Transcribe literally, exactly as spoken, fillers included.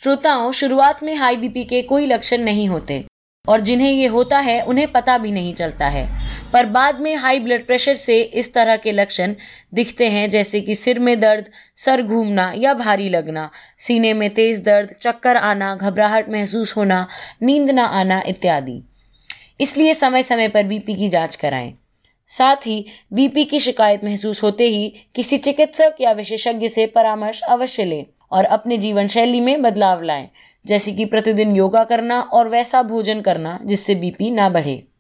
श्रोताओं, शुरुआत में हाई बीपी के कोई लक्षण नहीं होते और जिन्हें ये होता है उन्हें पता भी नहीं चलता है, पर बाद में हाई ब्लड प्रेशर से इस तरह के लक्षण दिखते हैं, जैसे कि सिर में दर्द, सर घूमना या भारी लगना, सीने में तेज दर्द, चक्कर आना, घबराहट महसूस होना, नींद न आना इत्यादि। इसलिए समय समय पर बीपी की जांच कराएं। साथ ही बीपी की शिकायत महसूस होते ही किसी चिकित्सक या विशेषज्ञ से परामर्श अवश्य लें और अपने जीवन शैली में बदलाव लाएं, जैसे कि प्रतिदिन योगा करना और वैसा भोजन करना जिससे बीपी ना बढ़े।